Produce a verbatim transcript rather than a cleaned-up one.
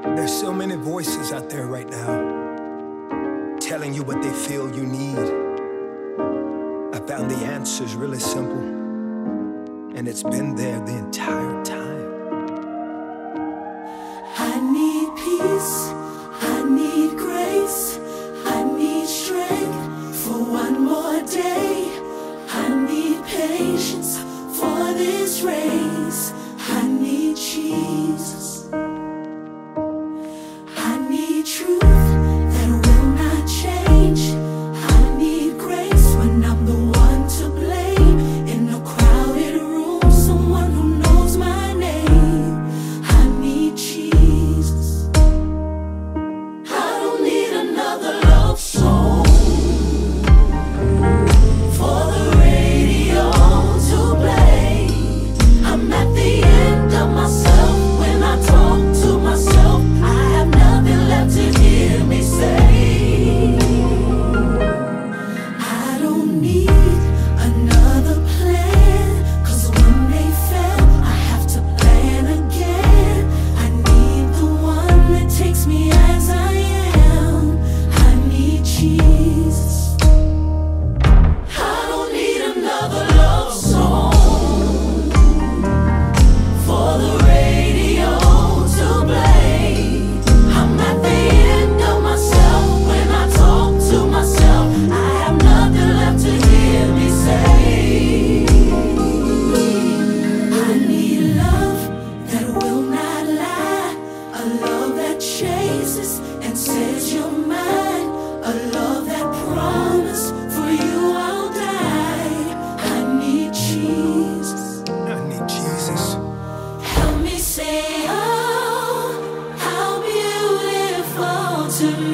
There's so many voices out there right now telling you what they feel you need. I found the answer's really simple, and it's been there the entire time. I need peace, I need grace, I need strength for one more day. I need patience for this race. I need Jesus. I need truth that will not change. I need grace when I'm the one to blame. In a crowded room, someone who knows my name. I need Jesus. I don't need another love song for the radio to play. I'm at the end of myself when I talk to myself. I have nothing left to hear me say. I don't need another plan, 'cause when they fail, I have to plan again. I need the one that takes me as I am. I need Jesus. I don't need another love song for the radio to play. I'm at the end of myself when I talk to myself. I have nothing left to hear me say. I need love that will not lie, a love that chases and says you're mine, a love that promised for you I'll die. I need Jesus. I need Jesus. Help me say, oh, how beautiful to